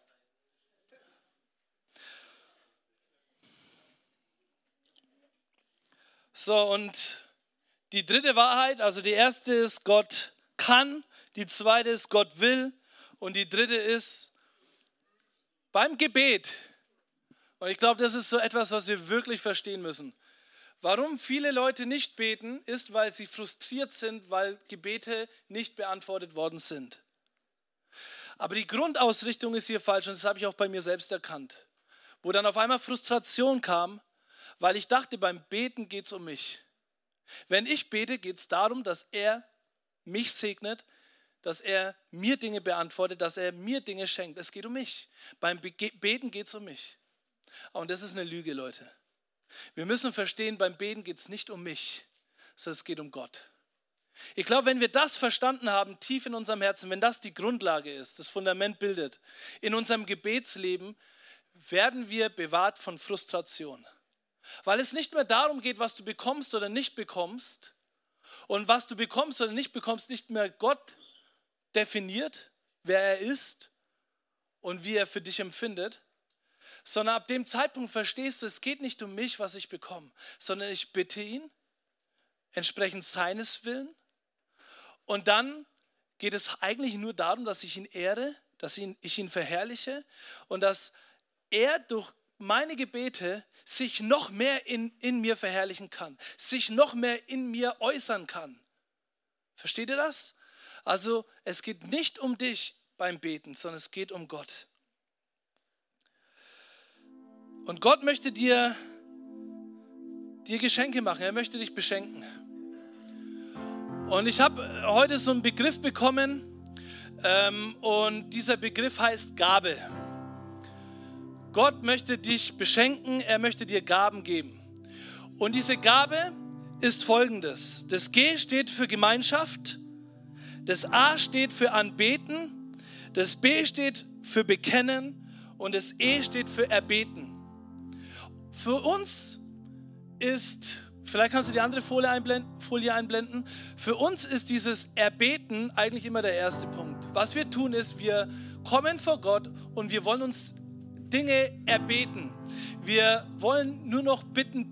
So, und die dritte Wahrheit, also die erste ist, Gott kann, die zweite ist, Gott will und die dritte ist, beim Gebet, und ich glaube, das ist so etwas, was wir wirklich verstehen müssen. Warum viele Leute nicht beten, ist, weil sie frustriert sind, weil Gebete nicht beantwortet worden sind. Aber die Grundausrichtung ist hier falsch und das habe ich auch bei mir selbst erkannt. Wo dann auf einmal Frustration kam, weil ich dachte, beim Beten geht es um mich. Wenn ich bete, geht es darum, dass er mich segnet, dass er mir Dinge beantwortet, dass er mir Dinge schenkt. Es geht um mich. Beim Beten geht es um mich. Und das ist eine Lüge, Leute. Wir müssen verstehen, beim Beten geht es nicht um mich, sondern es geht um Gott. Ich glaube, wenn wir das verstanden haben, tief in unserem Herzen, wenn das die Grundlage ist, das Fundament bildet, in unserem Gebetsleben, werden wir bewahrt von Frustration. Weil es nicht mehr darum geht, was du bekommst oder nicht bekommst und was du bekommst oder nicht bekommst, nicht mehr Gott definiert, wer er ist und wie er für dich empfindet, sondern ab dem Zeitpunkt verstehst du, es geht nicht um mich, was ich bekomme, sondern ich bitte ihn, entsprechend seines Willen Und dann geht es eigentlich nur darum, dass ich ihn ehre, dass ich ihn verherrliche und dass er durch meine Gebete sich noch mehr in mir verherrlichen kann, sich noch mehr in mir äußern kann. Versteht ihr das? Also es geht nicht um dich beim Beten, sondern es geht um Gott. Und Gott möchte dir Geschenke machen, er möchte dich beschenken. Und ich habe heute so einen Begriff bekommen und dieser Begriff heißt Gabe. Gott möchte dich beschenken, er möchte dir Gaben geben. Und diese Gabe ist folgendes. Das G steht für Gemeinschaft, das A steht für Anbeten, das B steht für Bekennen und das E steht für Erbeten. Für uns ist, vielleicht kannst du die andere Folie einblenden, für uns ist dieses Erbeten eigentlich immer der erste Punkt. Was wir tun ist, wir kommen vor Gott und wir wollen uns Dinge erbeten. Wir wollen nur noch bitten.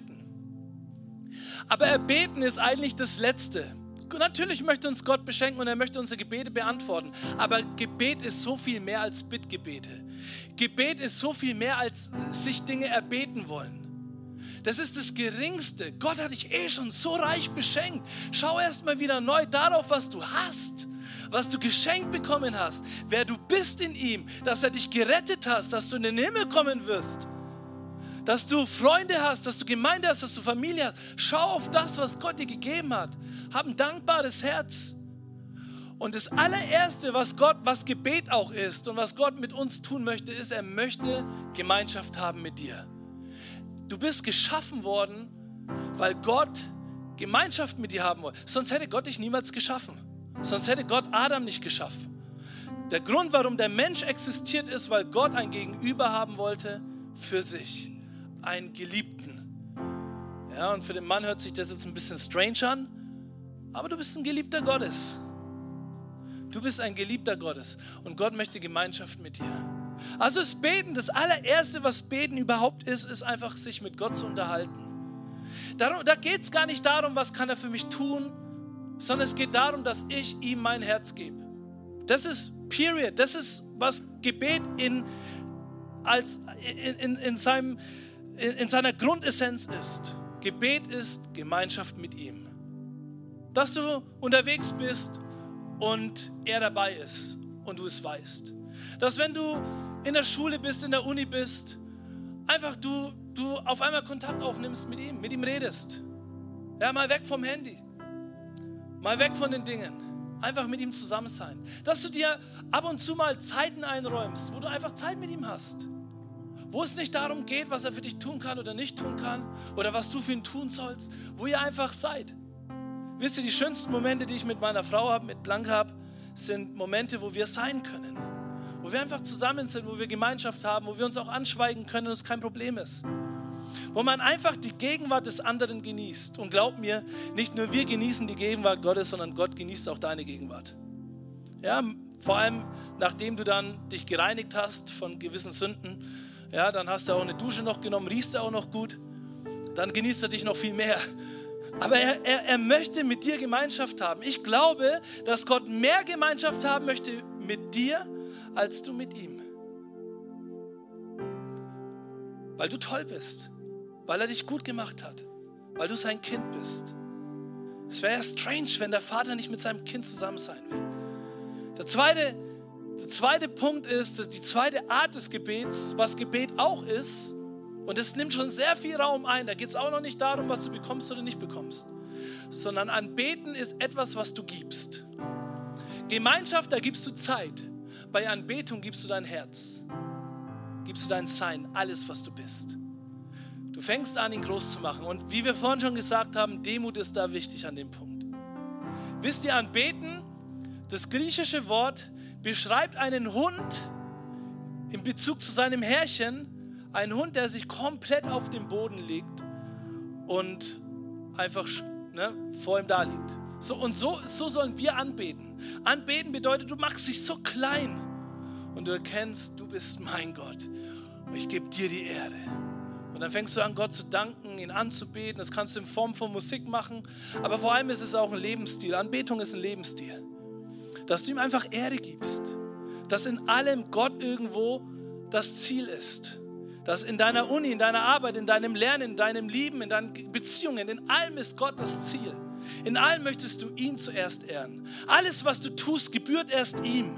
Aber erbeten ist eigentlich das Letzte. Natürlich möchte uns Gott beschenken und er möchte unsere Gebete beantworten. Aber Gebet ist so viel mehr als Bittgebete. Gebet ist so viel mehr als sich Dinge erbeten wollen. Das ist das Geringste. Gott hat dich schon so reich beschenkt. Schau erst mal wieder neu darauf, was du hast. Was du geschenkt bekommen hast, wer du bist in ihm, dass er dich gerettet hast, dass du in den Himmel kommen wirst, dass du Freunde hast, dass du Gemeinde hast, dass du Familie hast. Schau auf das, was Gott dir gegeben hat. Hab ein dankbares Herz. Und das allererste, was Gebet auch ist und was Gott mit uns tun möchte, ist, er möchte Gemeinschaft haben mit dir. Du bist geschaffen worden, weil Gott Gemeinschaft mit dir haben wollte. Sonst hätte Gott dich niemals geschaffen. Sonst hätte Gott Adam nicht geschaffen. Der Grund, warum der Mensch existiert, ist, weil Gott ein Gegenüber haben wollte für sich. Einen Geliebten. Ja, und für den Mann hört sich das jetzt ein bisschen strange an, aber du bist ein Geliebter Gottes. Du bist ein Geliebter Gottes und Gott möchte Gemeinschaft mit dir. Also das Beten, das allererste, was Beten überhaupt ist einfach sich mit Gott zu unterhalten. Da geht es gar nicht darum, was kann er für mich tun, sondern es geht darum, dass ich ihm mein Herz gebe. Das ist period. Das ist, was Gebet in seiner Grundessenz ist. Gebet ist Gemeinschaft mit ihm. Dass du unterwegs bist und er dabei ist und du es weißt. Dass wenn du in der Schule bist, in der Uni bist, einfach du auf einmal Kontakt aufnimmst mit ihm redest. Ja, mal weg vom Handy. Mal weg von den Dingen. Einfach mit ihm zusammen sein. Dass du dir ab und zu mal Zeiten einräumst, wo du einfach Zeit mit ihm hast. Wo es nicht darum geht, was er für dich tun kann oder nicht tun kann oder was du für ihn tun sollst. Wo ihr einfach seid. Wisst ihr, die schönsten Momente, die ich mit meiner Frau habe, mit Blanca habe, sind Momente, wo wir sein können. Wo wir einfach zusammen sind, wo wir Gemeinschaft haben, wo wir uns auch anschweigen können und es kein Problem ist. Wo man einfach die Gegenwart des anderen genießt. Und glaub mir, nicht nur wir genießen die Gegenwart Gottes, sondern Gott genießt auch deine Gegenwart. Ja, vor allem, nachdem du dann dich gereinigt hast von gewissen Sünden, ja, dann hast du auch eine Dusche noch genommen, riechst du auch noch gut, dann genießt er dich noch viel mehr. Aber er möchte mit dir Gemeinschaft haben. Ich glaube, dass Gott mehr Gemeinschaft haben möchte mit dir, als du mit ihm. Weil du toll bist. Weil er dich gut gemacht hat, weil du sein Kind bist. Es wäre ja strange, wenn der Vater nicht mit seinem Kind zusammen sein will. Der zweite Punkt ist, die zweite Art des Gebets, was Gebet auch ist, und es nimmt schon sehr viel Raum ein, da geht es auch noch nicht darum, was du bekommst oder nicht bekommst, sondern Anbeten ist etwas, was du gibst. Gemeinschaft, da gibst du Zeit. Bei Anbetung gibst du dein Herz, gibst du dein Sein, alles, was du bist. Du fängst an, ihn groß zu machen. Und wie wir vorhin schon gesagt haben, Demut ist da wichtig an dem Punkt. Wisst ihr, Anbeten, das griechische Wort beschreibt einen Hund in Bezug zu seinem Herrchen, einen Hund, der sich komplett auf den Boden legt und einfach vor ihm da liegt. So sollen wir anbeten. Anbeten bedeutet, du machst dich so klein und du erkennst, du bist mein Gott und ich gebe dir die Ehre. Und dann fängst du an, Gott zu danken, ihn anzubeten. Das kannst du in Form von Musik machen. Aber vor allem ist es auch ein Lebensstil. Anbetung ist ein Lebensstil. Dass du ihm einfach Ehre gibst. Dass in allem Gott irgendwo das Ziel ist. Dass in deiner Uni, in deiner Arbeit, in deinem Lernen, in deinem Lieben, in deinen Beziehungen, in allem ist Gott das Ziel. In allem möchtest du ihn zuerst ehren. Alles, was du tust, gebührt erst ihm.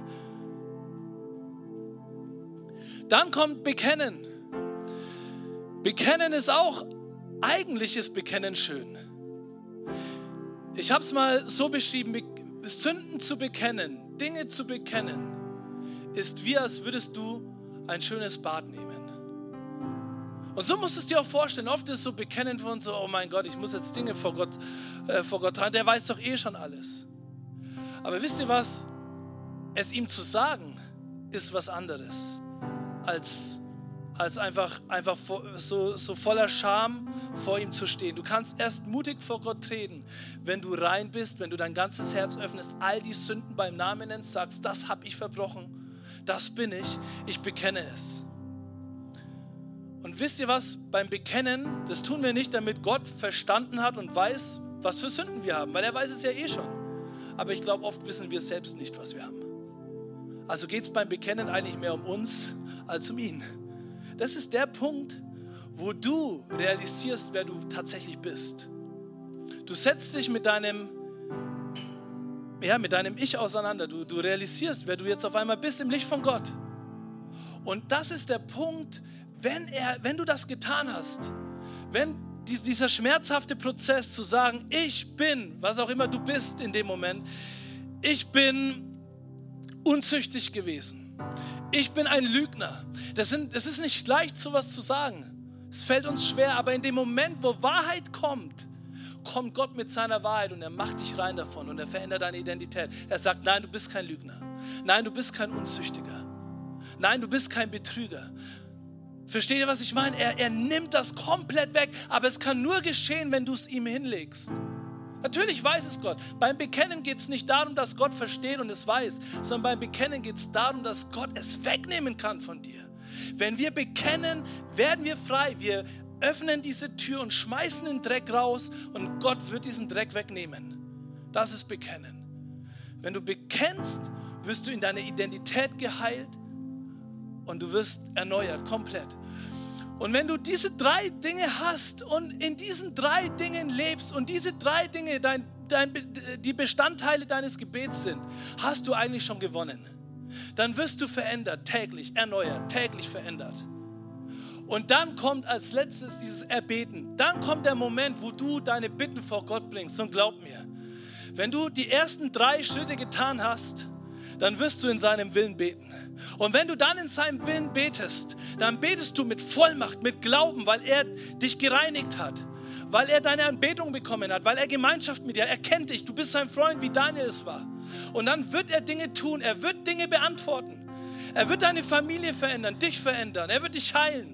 Dann kommt Bekennen. Bekennen ist auch, eigentlich ist Bekennen schön. Ich habe es mal so beschrieben, Sünden zu bekennen, Dinge zu bekennen, ist wie, als würdest du ein schönes Bad nehmen. Und so musst du es dir auch vorstellen. Oft ist so Bekennen von uns so, oh mein Gott, ich muss jetzt Dinge vor Gott tragen, der weiß doch eh schon alles. Aber wisst ihr was? Es ihm zu sagen, ist was anderes, als einfach so voller Scham vor ihm zu stehen. Du kannst erst mutig vor Gott treten, wenn du rein bist, wenn du dein ganzes Herz öffnest, all die Sünden beim Namen nennst, sagst, das habe ich verbrochen, das bin ich bekenne es. Und wisst ihr was, beim Bekennen, das tun wir nicht, damit Gott verstanden hat und weiß, was für Sünden wir haben, weil er weiß es ja eh schon. Aber ich glaube, oft wissen wir selbst nicht, was wir haben. Also geht es beim Bekennen eigentlich mehr um uns als um ihn. Das ist der Punkt, wo du realisierst, wer du tatsächlich bist. Du setzt dich mit deinem Ich auseinander. Du realisierst, wer du jetzt auf einmal bist im Licht von Gott. Und das ist der Punkt, wenn du das getan hast, wenn dieser schmerzhafte Prozess zu sagen, ich bin, was auch immer du bist in dem Moment, ich bin unzüchtig gewesen. Ich bin ein Lügner. Das ist nicht leicht, sowas zu sagen. Es fällt uns schwer, aber in dem Moment, wo Wahrheit kommt Gott mit seiner Wahrheit und er macht dich rein davon und er verändert deine Identität. Er sagt, nein, du bist kein Lügner. Nein, du bist kein Unzüchtiger. Nein, du bist kein Betrüger. Versteht ihr, was ich meine? Er nimmt das komplett weg, aber es kann nur geschehen, wenn du es ihm hinlegst. Natürlich weiß es Gott. Beim Bekennen geht es nicht darum, dass Gott versteht und es weiß, sondern beim Bekennen geht es darum, dass Gott es wegnehmen kann von dir. Wenn wir bekennen, werden wir frei. Wir öffnen diese Tür und schmeißen den Dreck raus und Gott wird diesen Dreck wegnehmen. Das ist Bekennen. Wenn du bekennst, wirst du in deiner Identität geheilt und du wirst erneuert, komplett. Und wenn du diese 3 Dinge hast und in diesen 3 Dingen lebst und diese 3 Dinge die Bestandteile deines Gebets sind, hast du eigentlich schon gewonnen. Dann wirst du verändert, täglich erneuert, täglich verändert. Und dann kommt als letztes dieses Erbeten. Dann kommt der Moment, wo du deine Bitten vor Gott bringst. Und glaub mir, wenn du die ersten 3 Schritte getan hast, dann wirst du in seinem Willen beten. Und wenn du dann in seinem Willen betest, dann betest du mit Vollmacht, mit Glauben, weil er dich gereinigt hat, weil er deine Anbetung bekommen hat, weil er Gemeinschaft mit dir, er kennt dich, du bist sein Freund, wie Daniel es war. Und dann wird er Dinge tun, er wird Dinge beantworten. Er wird deine Familie verändern, dich verändern, er wird dich heilen.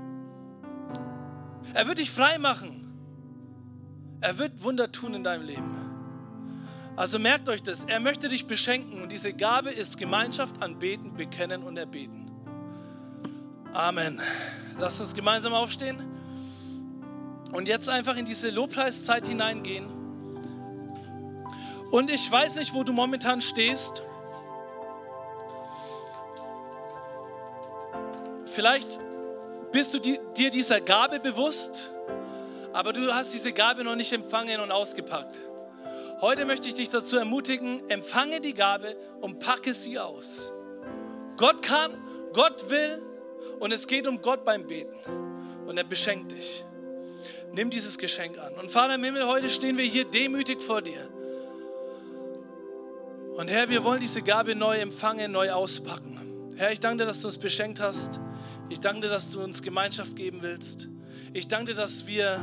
Er wird dich frei machen. Er wird Wunder tun in deinem Leben. Also merkt euch das, er möchte dich beschenken und diese Gabe ist Gemeinschaft, Anbeten, Bekennen und Erbeten. Amen. Lasst uns gemeinsam aufstehen und jetzt einfach in diese Lobpreiszeit hineingehen. Und ich weiß nicht, wo du momentan stehst. Vielleicht bist du dir dieser Gabe bewusst, aber du hast diese Gabe noch nicht empfangen und ausgepackt. Heute möchte ich dich dazu ermutigen, empfange die Gabe und packe sie aus. Gott kann, Gott will und es geht um Gott beim Beten. Und er beschenkt dich. Nimm dieses Geschenk an. Und Vater im Himmel, heute stehen wir hier demütig vor dir. Und Herr, wir wollen diese Gabe neu empfangen, neu auspacken. Herr, ich danke dir, dass du uns beschenkt hast. Ich danke dir, dass du uns Gemeinschaft geben willst. Ich danke dir, dass wir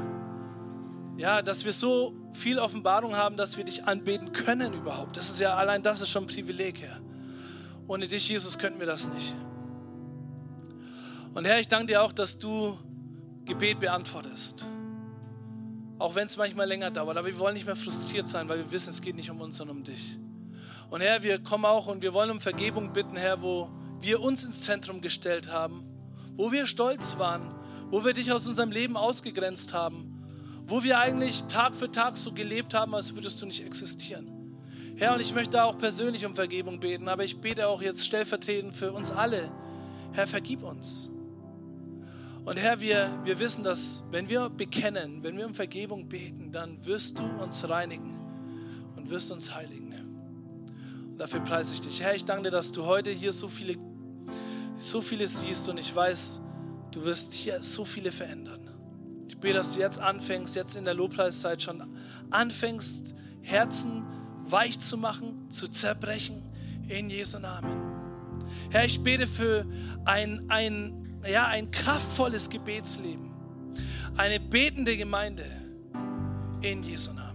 so viel Offenbarung haben, dass wir dich anbeten können überhaupt. Das ist ja allein das ist schon ein Privileg, Herr. Ohne dich, Jesus, könnten wir das nicht. Und Herr, ich danke dir auch, dass du Gebet beantwortest. Auch wenn es manchmal länger dauert. Aber wir wollen nicht mehr frustriert sein, weil wir wissen, es geht nicht um uns, sondern um dich. Und Herr, wir kommen auch und wir wollen um Vergebung bitten, Herr, wo wir uns ins Zentrum gestellt haben, wo wir stolz waren, wo wir dich aus unserem Leben ausgegrenzt haben, wo wir eigentlich Tag für Tag so gelebt haben, als würdest du nicht existieren. Herr, und ich möchte auch persönlich um Vergebung beten, aber ich bete auch jetzt stellvertretend für uns alle. Herr, vergib uns. Und Herr, wir wissen, dass wenn wir bekennen, wenn wir um Vergebung beten, dann wirst du uns reinigen und wirst uns heiligen. Und dafür preise ich dich. Herr, ich danke dir, dass du heute hier so viele siehst und ich weiß, du wirst hier so viele verändern. Ich bete, dass du jetzt anfängst, jetzt in der Lobpreiszeit schon anfängst, Herzen weich zu machen, zu zerbrechen, in Jesu Namen. Herr, ich bete für ein kraftvolles Gebetsleben, eine betende Gemeinde, in Jesu Namen.